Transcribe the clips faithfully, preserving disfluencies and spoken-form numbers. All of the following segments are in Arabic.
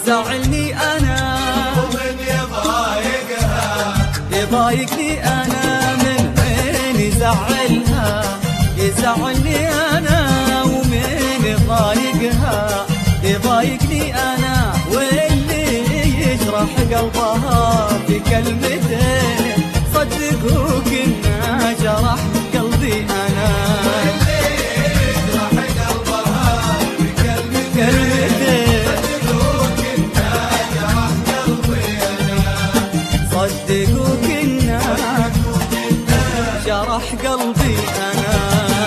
يزعلني أنا ومن يضايقها يضايقني أنا، من من يزعلها يزعلني أنا، ومن يضايقها يضايقني أنا، واللي يجرح قلبها في كلمتين صدقوا كنا جرح قلبي أنا. صدقوا كنا جرح قلبي أنا.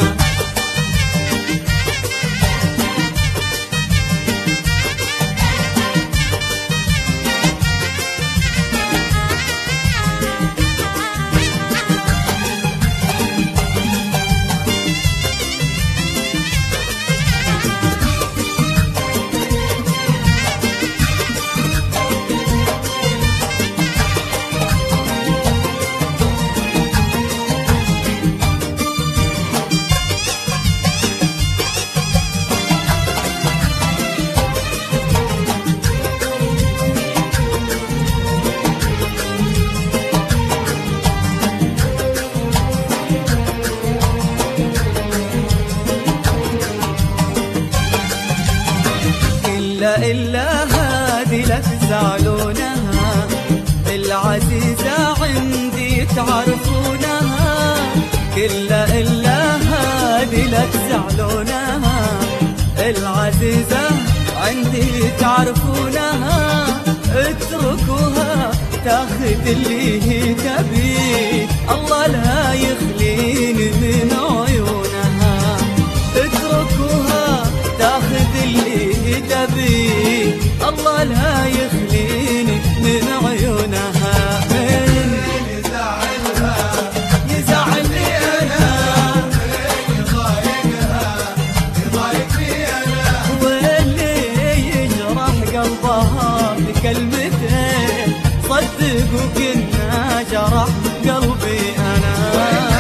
إلا إلا هذه لا تزعلونها، العزيزة عندي تعرفونها. إلا إلا هذه لا تزعلونها، العزيزة عندي تعرفونها. اتركوها تاخذ اللي هي تبيه، الله لا يخليني من عيونها. اتركوها تاخذ اللي تبيه، الله لا يخليني من عيونها. من يزعلها يزعلني أنا، من يضايقها يضايقني أنا، واللي يجرح قلبها بكلمتين صدقوا كنا جرح قلبي أنا.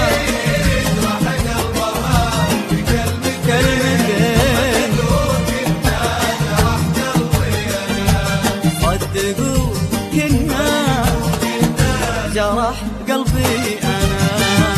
صدقوا كنا جرح قلبي أنا.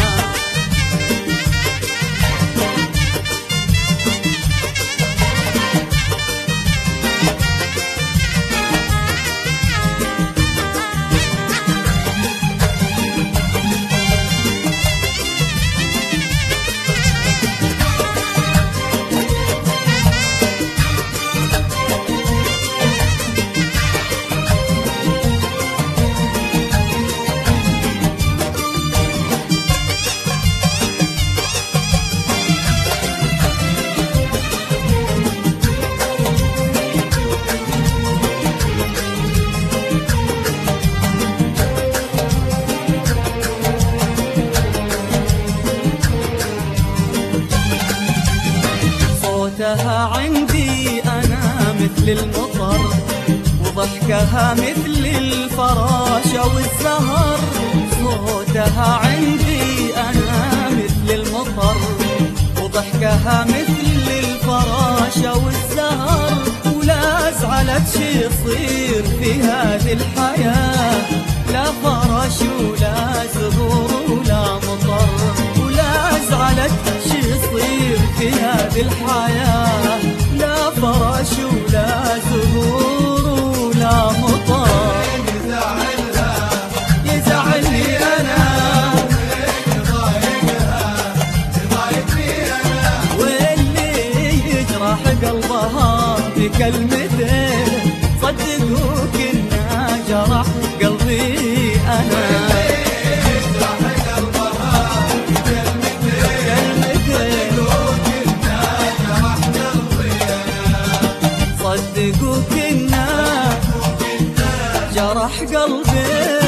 صوتها عندي أنا مثل المطر، وضحكها مثل الفراشة والزهر. صوتها عندي أنا مثل المطر، وضحكها مثل الفراشة والزهر. ولا زعلت شي يصير في هذه الحياة، لا فرش ولا زهور ولا مطر. ولا زعلت شي يصير في هذه الحياة، لا فرش ولا زهور ولا مطر. يزعلها يزعلني أنا، من يضايقها يضايقني أنا، واللي يجرح قلبها بكلمتين صدقوا كنا جرح قلبي أنا. صدقوا كنا جرح قلبي